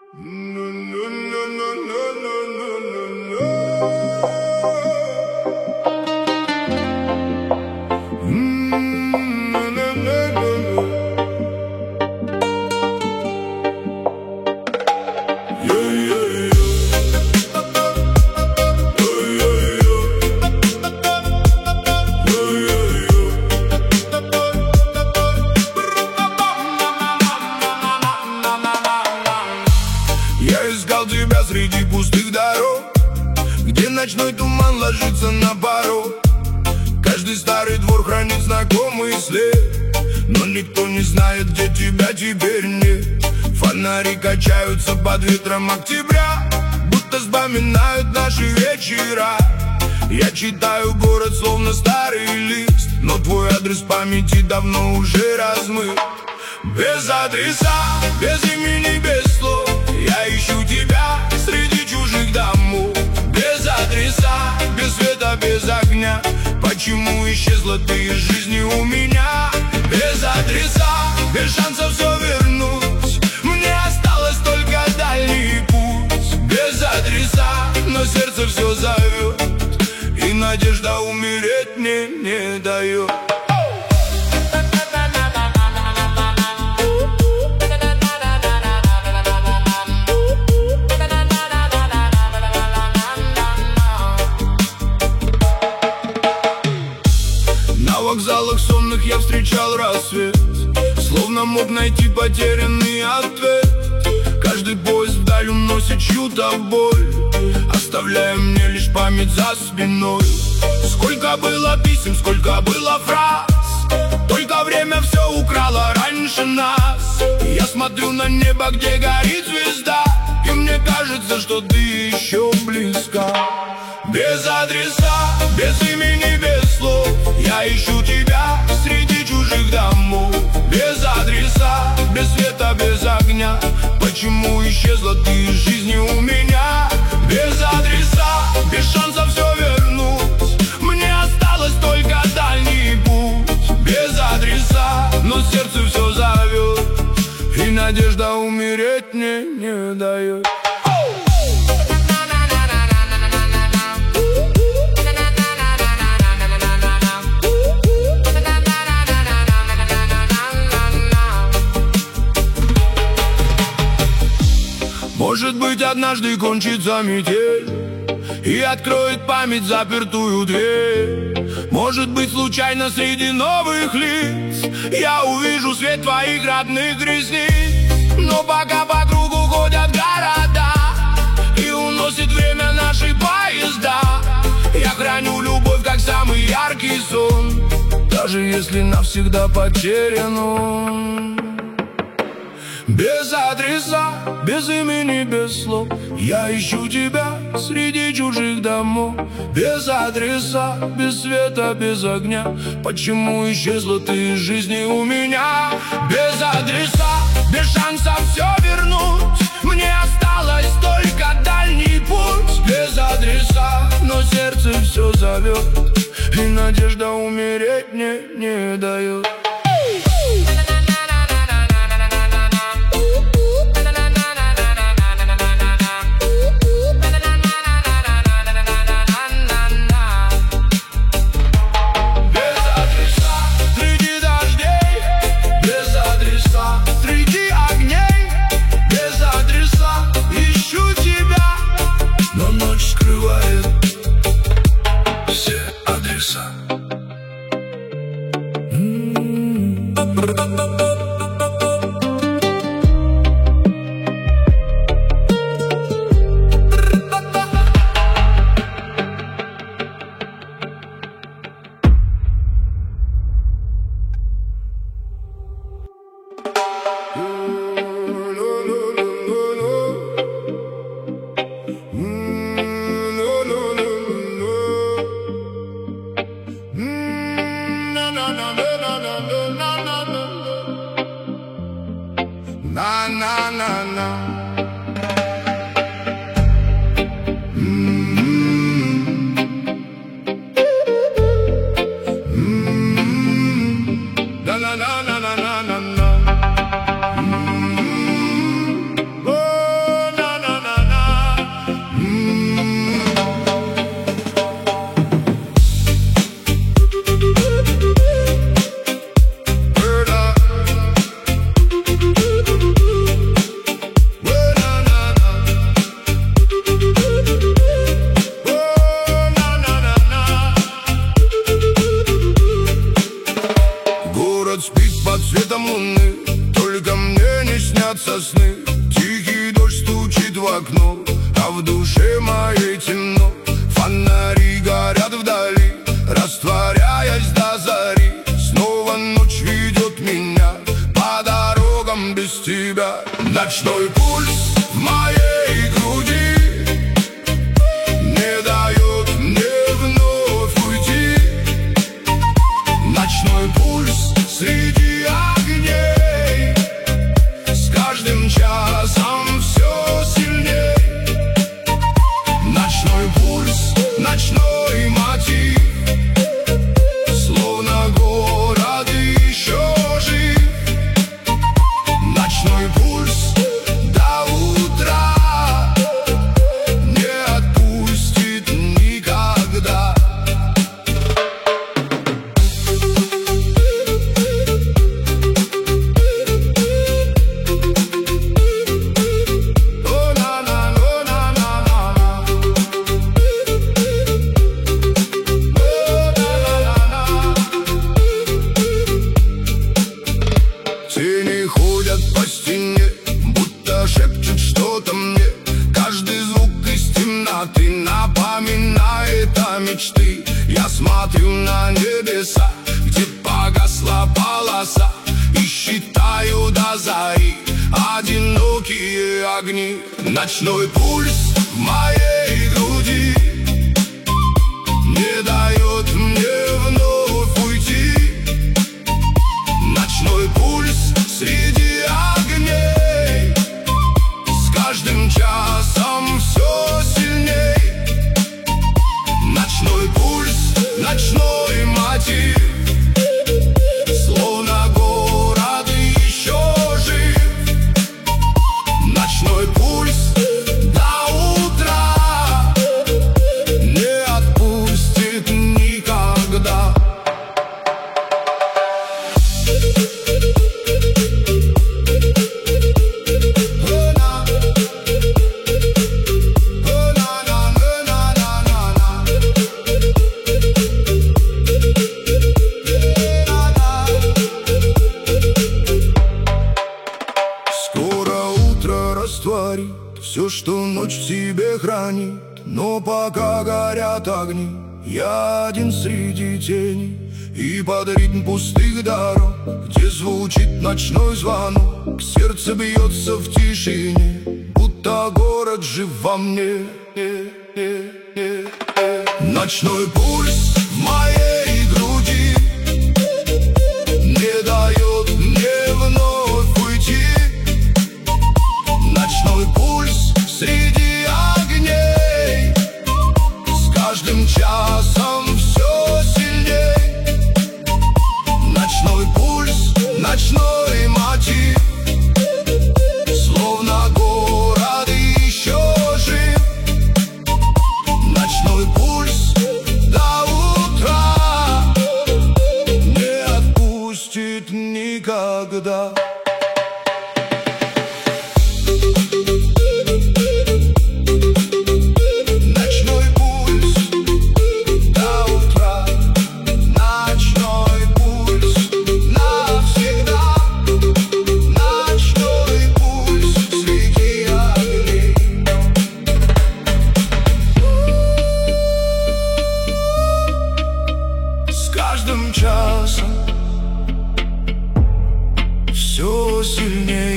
Я искал тебя среди пустых дорог, где ночной туман ложится на порог. Каждый старый двор хранит знакомый след, но никто не знает, где тебя теперь нет. Фонари качаются под ветром октября, будто вспоминают наши вечера. Я читаю город, словно старый лист, но твой адрес в памяти давно уже размыт. Без адреса, без имени, без слов я ищу тебя среди чужих домов. Без адреса, без света, без огня, почему исчезла ты из жизни у меня? Без адреса, без шансов все вернуть, мне осталось только дальний путь. Без адреса, но сердце все зовет, и надежда умереть мне не дает. На вокзалах сонных я встречал рассвет, словно мог найти потерянный ответ. Каждый поезд вдаль уносит чью-то боль, оставляя мне лишь память за спиной. Сколько было писем, сколько было фраз, только время все украло раньше нас. Я смотрю на небо, где горит звезда, и мне кажется, что ты еще близка. Без адреса, без имени, без слов я ищу тебя среди чужих домов. Без адреса, без света, без огня, почему исчезла ты из жизни у меня? Без адреса, без шансов все вернуть, мне осталось только дальний путь. Без адреса, но сердце все зовет, и надежда умереть мне не дает. Может быть, однажды кончится метель и откроет память запертую дверь. Может быть, случайно среди новых лиц я увижу свет твоих родных ресниц. Но пока по кругу ходят города и уносит время наши поезда, я храню любовь, как самый яркий сон, даже если навсегда потерян он. Без адреса, без имени, без слов я ищу тебя среди чужих домов. Без адреса, без света, без огня, почему исчезла ты из жизни у меня? Без адреса, без шансов все вернуть, мне осталось только дальний путь. Без адреса, но сердце все зовет, и надежда умереть мне не дает. Na na na na. Na na na na na na na. Oh. весны. Тихий дождь стучит в окно, а в душе моей темно. Фонари горят вдали, растворяясь до зари. Снова ночь ведет меня по дорогам без тебя. Ночной пульс в моей груди не дает мне вновь уйти. Ночной пульс среди огней, с каждым часом все сильней. Ночной пульс, ночной мотив, словно город еще жив. Ночной пульс до утра не отпустит никогда. Тени ходят по стене, будто шепчут что-то мне. Каждый звук из темноты напоминает о мечты. Я смотрю на небеса, где погасла полоса, и считаю до зари одинокие огни. Ночной пульс в моей груди не дает мне вновь уйти. Ночной пульс среди огней, с каждым часом все сильней. Ночной пульс, ночной мотив, словно город еще жив. Ночной пульс до утра не отпустит никогда. Растворит все, что ночь в себе хранит. Но пока горят огни, я один среди теней. И под ритм пустых дорог, где звучит ночной звонок, сердце бьется в тишине, будто город жив во мне. Ночной пульс в моей груди не дает мне вновь уйти. Ночной пульс среди огней, с каждым часом все сильней. Ночной пульс, ночной мотив, словно город еще жив. Ночной пульс до утра не отпустит никогда. Каждым часом все сильнее.